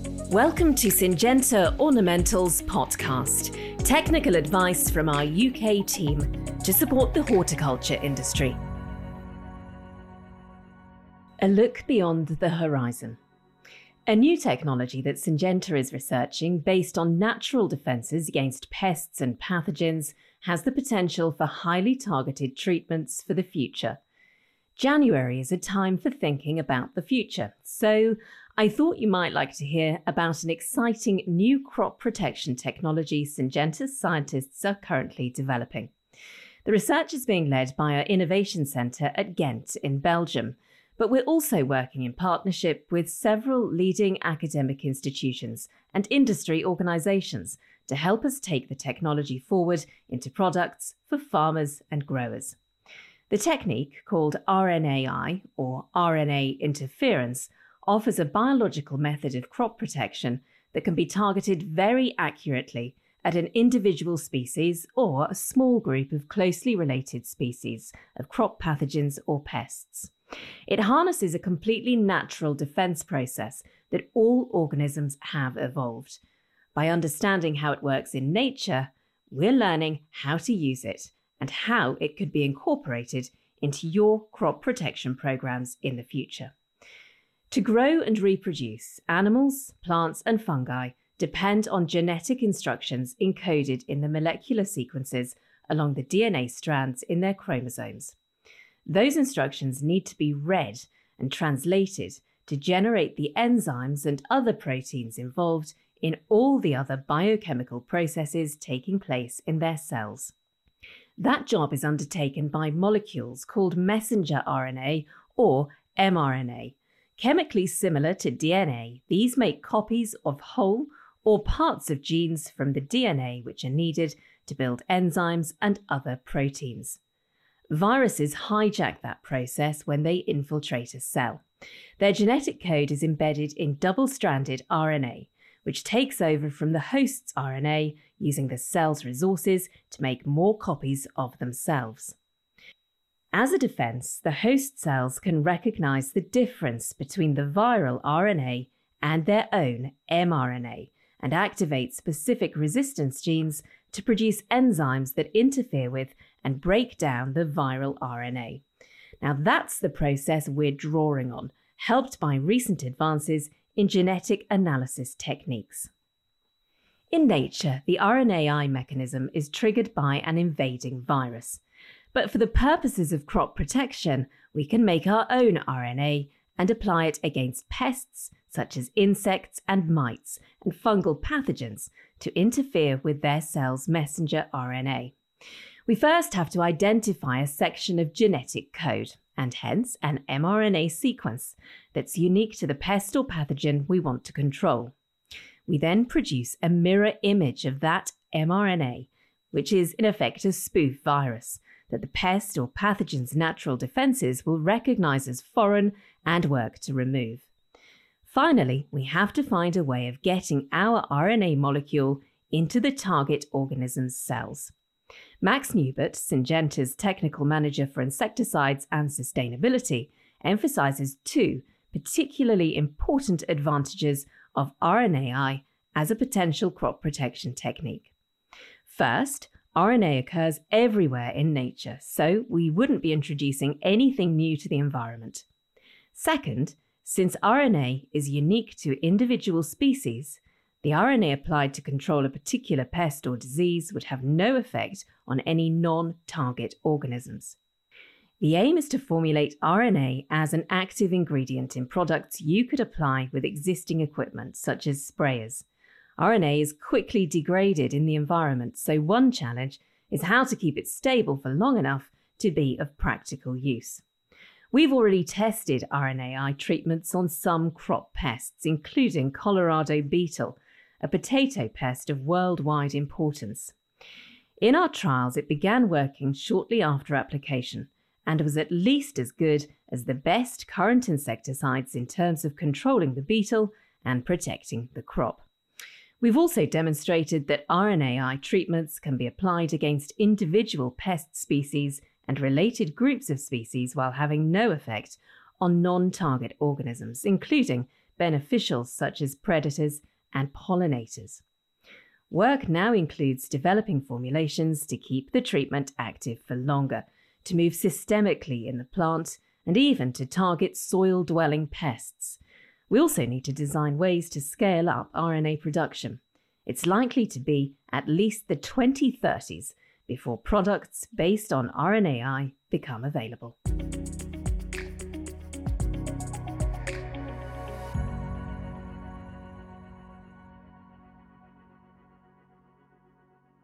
Welcome to Syngenta Ornamentals podcast, technical advice from our UK team to support the horticulture industry. A look beyond the horizon. A new technology that Syngenta is researching based on natural defences against pests and pathogens has the potential for highly targeted treatments for the future. January is a time for thinking about the future, so I thought you might like to hear about an exciting new crop protection technology Syngenta's scientists are currently developing. The research is being led by our Innovation Centre at Ghent in Belgium, but we're also working in partnership with several leading academic institutions and industry organisations to help us take the technology forward into products for farmers and growers. The technique, called RNAi, or RNA interference, offers a biological method of crop protection that can be targeted very accurately at an individual species or a small group of closely related species of crop pathogens or pests. It harnesses a completely natural defense process that all organisms have evolved. By understanding how it works in nature, we're learning how to use it and how it could be incorporated into your crop protection programs in the future. To grow and reproduce, animals, plants, and fungi depend on genetic instructions encoded in the molecular sequences along the DNA strands in their chromosomes. Those instructions need to be read and translated to generate the enzymes and other proteins involved in all the other biochemical processes taking place in their cells. That job is undertaken by molecules called messenger RNA or mRNA. Chemically similar to DNA, these make copies of whole or parts of genes from the DNA which are needed to build enzymes and other proteins. Viruses hijack that process when they infiltrate a cell. Their genetic code is embedded in double-stranded RNA, which takes over from the host's RNA using the cell's resources to make more copies of themselves. As a defense, the host cells can recognize the difference between the viral RNA and their own mRNA and activate specific resistance genes to produce enzymes that interfere with and break down the viral RNA. Now that's the process we're drawing on, helped by recent advances in genetic analysis techniques. In nature, the RNAi mechanism is triggered by an invading virus. But for the purposes of crop protection, we can make our own RNA and apply it against pests such as insects and mites and fungal pathogens to interfere with their cells' messenger RNA. We first have to identify a section of genetic code, and hence an mRNA sequence that's unique to the pest or pathogen we want to control. We then produce a mirror image of that mRNA, which is in effect a spoof virus that the pest or pathogen's natural defences will recognise as foreign and work to remove. Finally, we have to find a way of getting our RNA molecule into the target organism's cells. Max Newbert, Syngenta's Technical Manager for Insecticides and Sustainability, emphasises two particularly important advantages of RNAi as a potential crop protection technique. First, RNA occurs everywhere in nature, so we wouldn't be introducing anything new to the environment. Second, since RNA is unique to individual species, the RNA applied to control a particular pest or disease would have no effect on any non-target organisms. The aim is to formulate RNA as an active ingredient in products you could apply with existing equipment, such as sprayers. RNA is quickly degraded in the environment, so one challenge is how to keep it stable for long enough to be of practical use. We've already tested RNAi treatments on some crop pests, including Colorado beetle, a potato pest of worldwide importance. In our trials, it began working shortly after application and was at least as good as the best current insecticides in terms of controlling the beetle and protecting the crop. We've also demonstrated that RNAi treatments can be applied against individual pest species and related groups of species while having no effect on non-target organisms, including beneficials such as predators and pollinators. Work now includes developing formulations to keep the treatment active for longer, to move systemically in the plant, and even to target soil-dwelling pests. We also need to design ways to scale up RNA production. It's likely to be at least the 2030s before products based on RNAi become available.